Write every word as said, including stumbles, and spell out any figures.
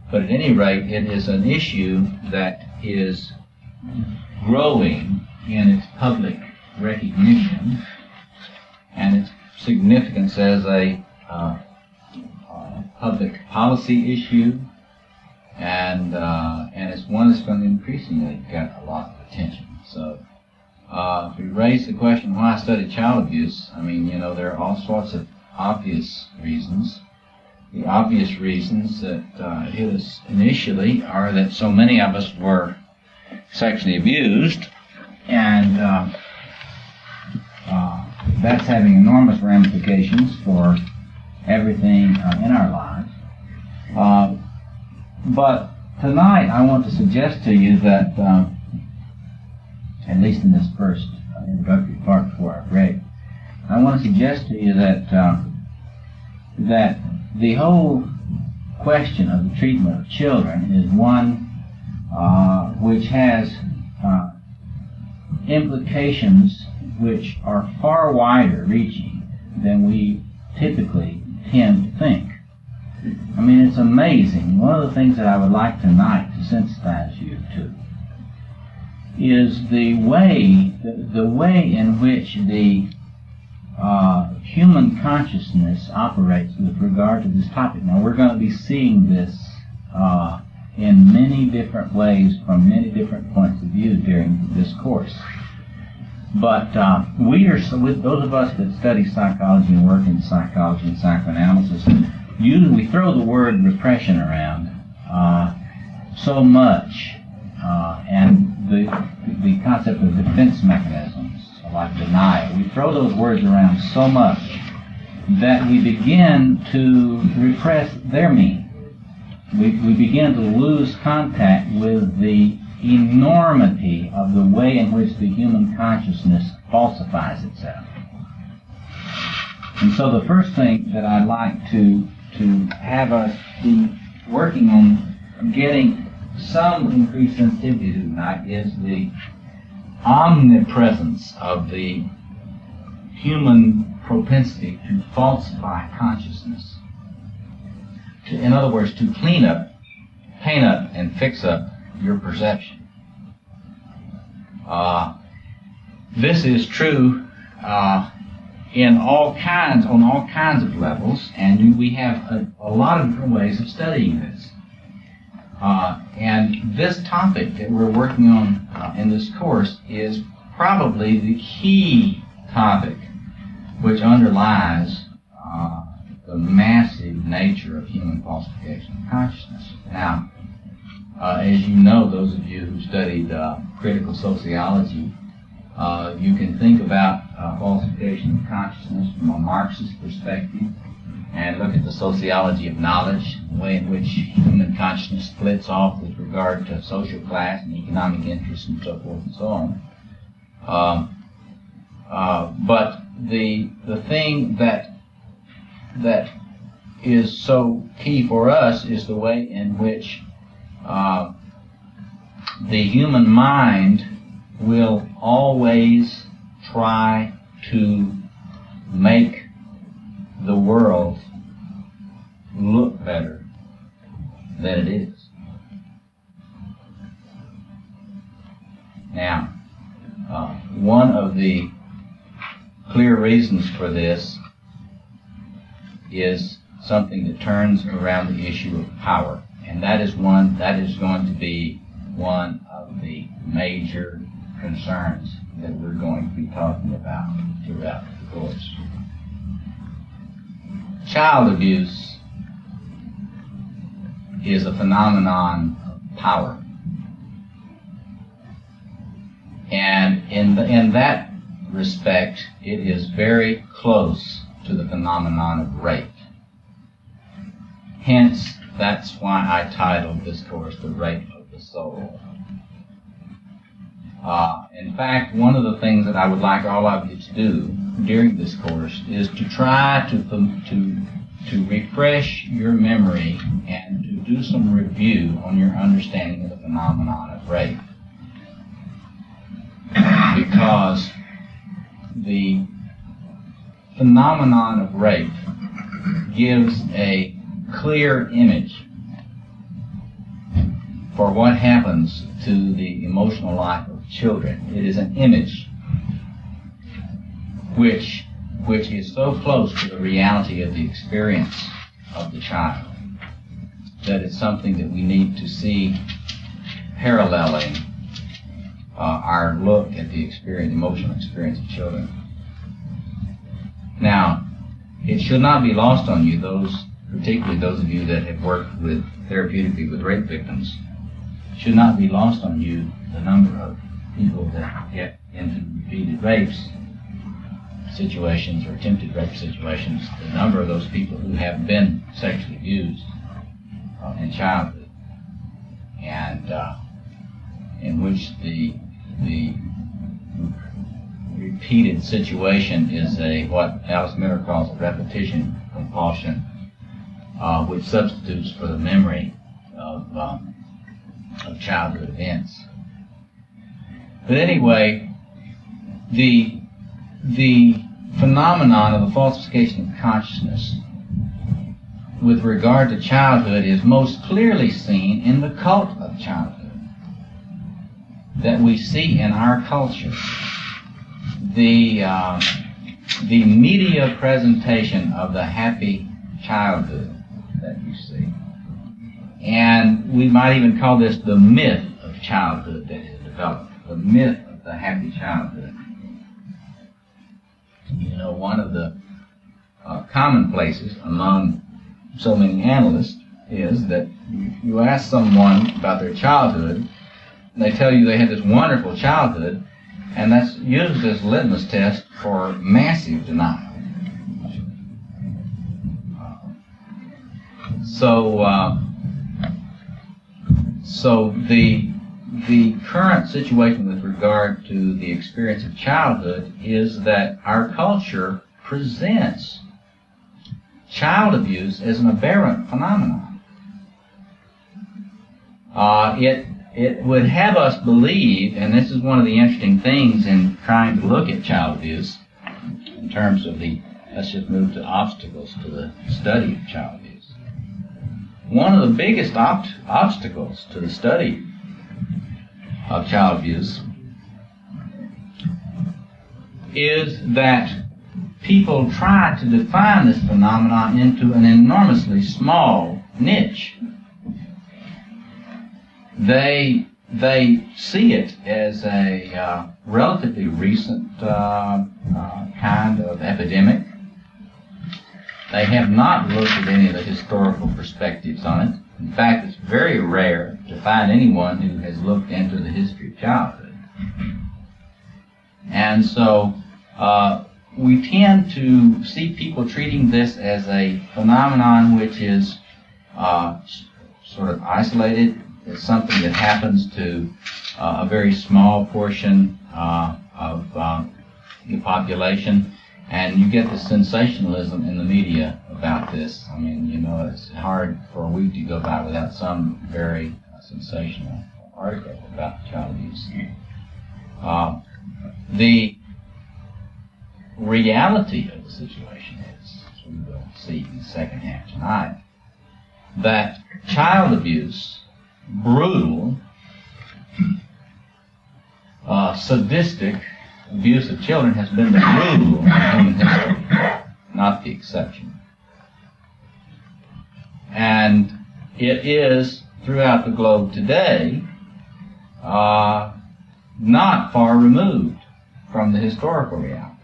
But at any rate, it is an issue that is growing in its public recognition and its significance as a uh, uh, public policy issue, and uh, and it's one that's going to increasingly get a lot of attention. So, uh, if we raise the question why I study child abuse, I mean, you know, there are all sorts of obvious reasons. The obvious reasons that uh, hit us initially are that so many of us were sexually abused, and uh, uh, that's having enormous ramifications for everything uh, in our lives. Uh, but tonight I want to suggest to you that, uh, at least in this first uh, introductory part before I break, I want to suggest to you that uh, that the whole question of the treatment of children is one uh, which has uh, implications which are far wider reaching than we typically tend to think. I mean, it's amazing. One of the things that I would like tonight to sensitize you to is the way, the, the way in which the uh, human consciousness operates with regard to this topic. Now, we're going to be seeing this uh, in many different ways from many different points of view during this course. But uh, we are, so with those of us that study psychology and work in psychology and psychoanalysis, usually we throw the word repression around uh, so much, uh, and the the concept of defense mechanisms like denial. We throw those words around so much that we begin to repress their meaning. We, we begin to lose contact with the enormity of the way in which the human consciousness falsifies itself. And so the first thing that I'd like to to have us be working on getting some increased sensitivity to tonight is the omnipresence of the human propensity to falsify consciousness. To, in other words, to clean up, paint up, and fix up your perception. Uh, this is true uh, in all kinds, on all kinds of levels, and we have a, a lot of different ways of studying this. Uh, and this topic that we're working on uh, in this course is probably the key topic which underlies uh, the massive nature of human falsification of consciousness. Now, uh, as you know, those of you who studied uh, critical sociology, uh, you can think about uh, falsification of consciousness from a Marxist perspective, and look at the sociology of knowledge, the way in which human consciousness splits off with regard to social class and economic interests and so forth and so on. Um, uh, but the the thing that that is so key for us is the way in which uh, the human mind will always try to make the world look better than it is. Now, uh, one of the clear reasons for this is something that turns around the issue of power, and that is one that is going to be one of the major concerns that we're going to be talking about throughout the course. Child abuse is a phenomenon of power. And in, the, in that respect, it is very close to the phenomenon of rape. Hence, that's why I titled this course, The Rape of the Soul. Uh, in fact, one of the things that I would like all of you to do during this course is to try to, to, to refresh your memory and to do some review on your understanding of the phenomenon of rape. Because the phenomenon of rape gives a clear image for what happens to the emotional life of children. It is an image which, which is so close to the reality of the experience of the child that it's something that we need to see paralleling uh, our look at the experience, emotional experience of children. Now, it should not be lost on you, those, particularly those of you that have worked with therapeutically with rape victims, should not be lost on you the number of people that get into repeated rapes situations or attempted rape situations, the number of those people who have been sexually abused uh, in childhood, and uh, in which the the repeated situation is a what Alice Miller calls a repetition compulsion, uh, which substitutes for the memory of um, of childhood events. But anyway, the the phenomenon of the falsification of consciousness with regard to childhood is most clearly seen in the cult of childhood that we see in our culture. The uh, the media presentation of the happy childhood that you see, and we might even call this the myth of childhood that is developed, the myth of the happy childhood. You know, one of the uh, commonplaces among so many analysts is that you ask someone about their childhood, and they tell you they had this wonderful childhood, and that's used as a litmus test for massive denial. So, uh, so the the current situation with regard to the experience of childhood is that our culture presents child abuse as an aberrant phenomenon. Uh, it it would have us believe, and this is one of the interesting things in trying to look at child abuse in terms of the, let's just move to obstacles to the study of child abuse. One of the biggest ob- obstacles to the study of child abuse is that people try to define this phenomenon into an enormously small niche. They they see it as a uh, relatively recent uh, uh, kind of epidemic. They have not looked at any of the historical perspectives on it. In fact, it's very rare to find anyone who has looked into the history of childhood. And so uh, we tend to see people treating this as a phenomenon which is uh, sort of isolated. It's something that happens to uh, a very small portion uh, of uh, the population. And you get the sensationalism in the media about this. I mean, you know, it's hard for a week to go by without some very uh, sensational article about child abuse. Uh, the reality of the situation is, as we will see in the second half tonight, that child abuse, brutal, uh, sadistic abuse of children has been the rule in human history, not the exception. And it is, throughout the globe today, uh, not far removed from the historical reality.